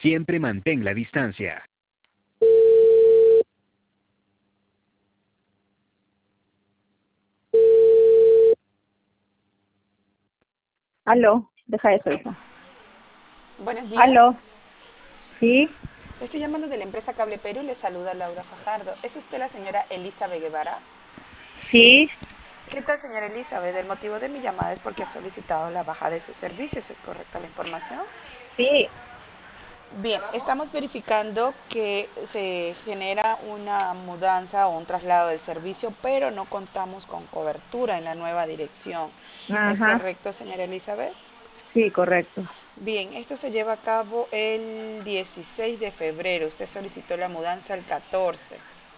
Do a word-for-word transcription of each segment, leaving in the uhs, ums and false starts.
Siempre mantén la distancia. Aló, deja eso, hija. Buenos días. Aló, sí, Estoy llamando de la empresa Cable Perú. Le saluda Laura Fajardo. ¿Es usted la señora Elizabeth Guevara? sí, ¿Qué tal, señora Elizabeth? El motivo de mi llamada es porque ha solicitado la baja de sus servicios. ¿Es correcta la información? sí. Bien, estamos verificando que se genera una mudanza o un traslado del servicio, pero no contamos con cobertura en la nueva dirección. ¿Es Ajá, correcto, señora Elizabeth? sí, correcto. Bien, esto se lleva a cabo el dieciséis de febrero. Usted solicitó la mudanza el catorce.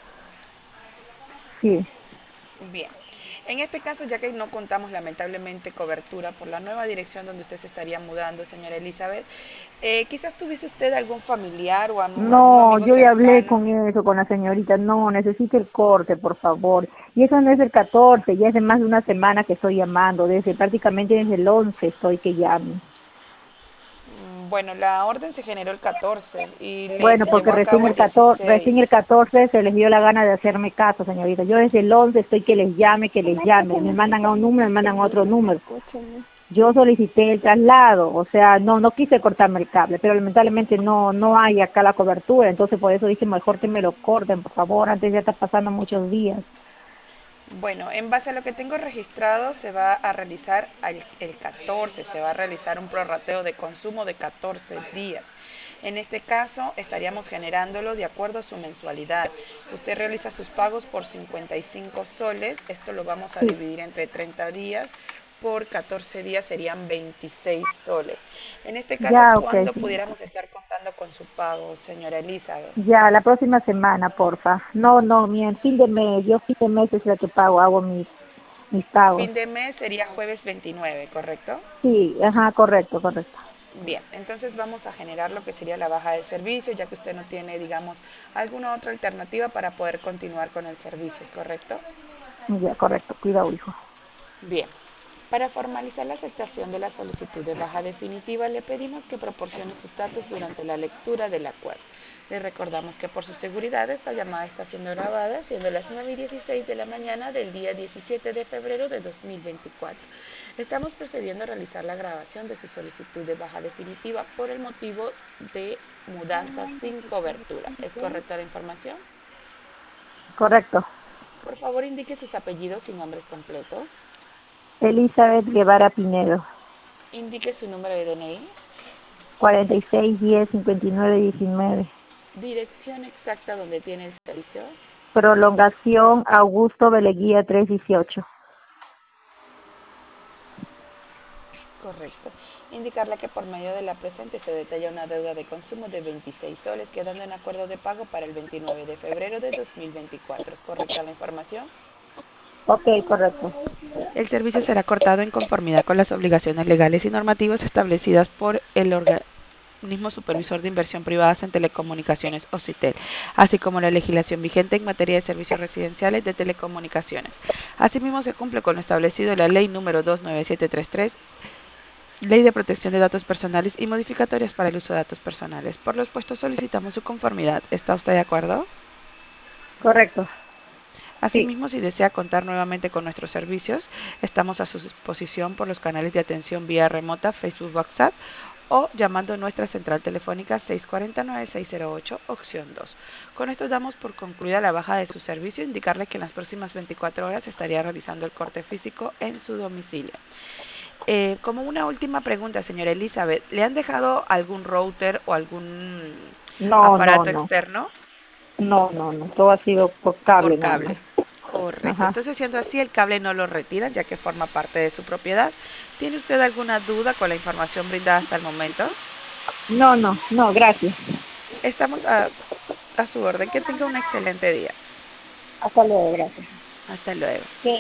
Sí. Bien, en este caso, ya que no contamos lamentablemente cobertura por la nueva dirección donde usted se estaría mudando, señora Elizabeth, eh, quizás tuviese usted algún familiar o anu- algún No, amigo yo ya hablé cercano. con eso, con la señorita. No, necesito el corte, por favor. Y eso no es el catorce, ya hace más de una semana que estoy llamando. Desde prácticamente desde el once estoy que llamo. Mm, Bueno, la orden se generó el catorce y le, Bueno, se porque llevó a recién cabo el el catorce, recién el dieciséis. catorce se les dio la gana de hacerme caso, señorita. Yo desde el once estoy que les llame, que les llame. Me mandan a un número, me mandan a otro número. Yo solicité el traslado, o sea, no no quise cortarme el cable, pero lamentablemente no no hay acá la cobertura, entonces por eso dije mejor que me lo corten, por favor, antes ya está pasando muchos días. Bueno, en base a lo que tengo registrado, se va a realizar al- el catorce, se va a realizar un prorrateo de consumo de catorce días. En este caso, estaríamos generándolo de acuerdo a su mensualidad. Usted realiza sus pagos por cincuenta y cinco soles, esto lo vamos a Sí, dividir entre treinta días, por catorce días serían veintiséis soles. En este caso, ya, ok, ¿cuándo señorita. pudiéramos estar contando con su pago, señora Elizabeth? Ya, la próxima semana, porfa. No, no, mi en fin de mes, yo fin de mes es la que pago, hago mis mis pagos. Fin de mes sería jueves veintinueve, ¿correcto? Sí, ajá, correcto, correcto. Bien, entonces vamos a generar lo que sería la baja de servicio, ya que usted no tiene, digamos, alguna otra alternativa para poder continuar con el servicio, ¿correcto? Ya, correcto, cuidado, hijo. Bien, para formalizar la aceptación de la solicitud de baja definitiva, le pedimos que proporcione sus datos durante la lectura del acuerdo. Le recordamos que por su seguridad esta llamada está siendo grabada, siendo las nueve y dieciséis de la mañana del día diecisiete de febrero de dos mil veinticuatro. Estamos procediendo a realizar la grabación de su solicitud de baja definitiva por el motivo de mudanza sin cobertura. ¿Es correcta la información? Correcto. Por favor, indique sus apellidos y nombres completos. Elizabeth Guevara Pinedo, Indique su número de D N I. cuarenta y seis diez cincuenta y nueve diecinueve. Dirección exacta donde tiene el servicio. Prolongación Augusto Beleguía trescientos dieciocho. Correcto. Indicarle que por medio de la presente se detalla una deuda de consumo de veintiséis soles, quedando en acuerdo de pago para el veintinueve de febrero de dos mil veinticuatro. ¿Es correcta la información? Ok, correcto. El servicio será cortado en conformidad con las obligaciones legales y normativas establecidas por el organismo supervisor de inversión privadas en telecomunicaciones o CITEL, así como la legislación vigente en materia de servicios residenciales de telecomunicaciones. Asimismo, se cumple con lo establecido en la Ley número dos nueve siete tres tres, Ley de Protección de Datos Personales y modificatorias para el uso de datos personales. Por lo expuesto, solicitamos su conformidad. ¿Está usted de acuerdo? Correcto. Sí. Asimismo, si desea contar nuevamente con nuestros servicios, estamos a su disposición por los canales de atención vía remota, Facebook, WhatsApp o llamando a nuestra central telefónica seis cuatro nueve seis cero ocho, opción dos. Con esto damos por concluida la baja de su servicio, indicarle que en las próximas veinticuatro horas estaría realizando el corte físico en su domicilio. Eh, como una última pregunta, señora Elizabeth, ¿le han dejado algún router o algún No, no, aparato no. externo No, no, no. Todo ha sido por cable por nada más. cable? Correcto. Ajá. Entonces, siendo así, el cable no lo retiran ya que forma parte de su propiedad. ¿Tiene usted alguna duda con la información brindada hasta el momento? No, no, no, gracias. Estamos a, a su orden. Que tenga un excelente día. Hasta luego, gracias. Hasta luego. Sí.